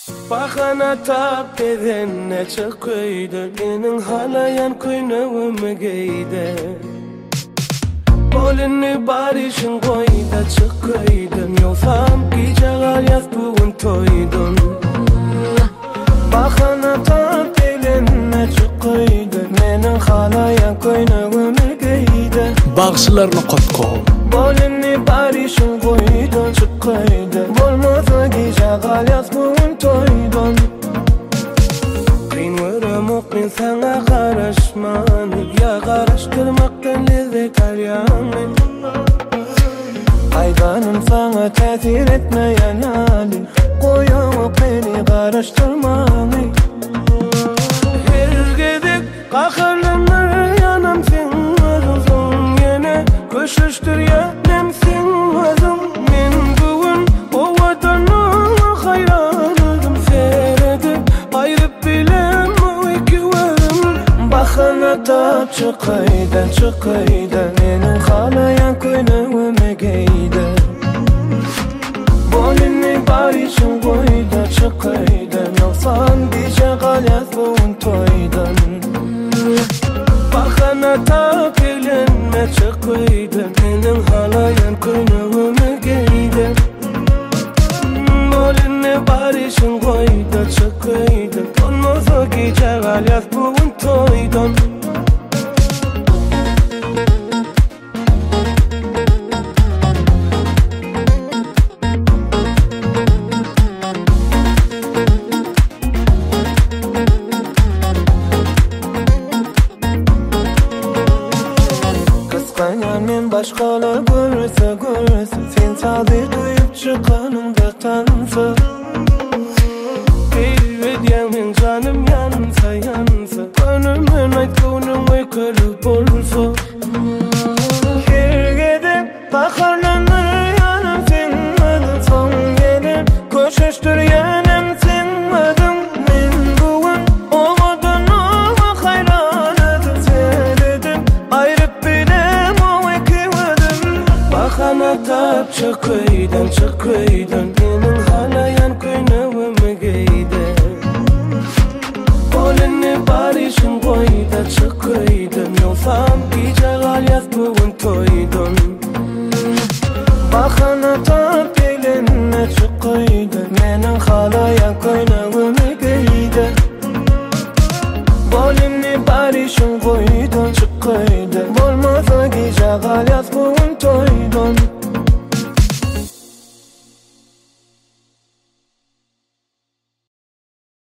Bahana tap edene çıkıydı, benim halayan koynağımı giydi. Bolini barışın koyda çıkıydın, yolsam geceler yaz bugün toydun. Bahana tap edene çıkıydı, benim halayan koynağımı giydi. Bağışlarını kotko Bolini barışın koyda çıkıydın, bolmasa geceler yaz bugün toydun. Ben sana karışmanı, ya karıştırmaktan lezzet aryanı. Haydanım sana tesir etmeyen halin, koyamıp beni karıştırmanı. Her gidip kahırlanır yanım sen özüm, yine köşüştür yanım sen özüm. Men bugün o vatanı hayranım, seyredip ayırıp bilem. Bahana tap çıkıydan çıkıydan, benim halayan koynağımı giydi. Bolini barışın koyda çıkıydan, yolsan gece galyaz bugün toydan. Bahana tap eğlenme çıkıydan, benim halayan koynağımı giydi. Bolini barışın koyda çıkıydan, olmasa gece galyaz bugün toydun. Kıskanyan men başkalar görürse görürsün, sen sadece duyup çıkanımda tanısa. Benim canım yansa yansa, önümün aydınım kırıp olsa. Her gidip bakarlanır yanım sen adım, son gelip koşuştur yanım sen adım. Men bugün o vatanıma hayranıdım, seyredip ayırıp bilem o iki adım. Bahana tap çıkıydan çıkıydan, benim halayan koynağımı giydi. Bolini barışın koyda çıkıydın, yolsam geceler yaz bugün toydun. Bahana tap eğlenme çıkıydın, benim halayan koynağımı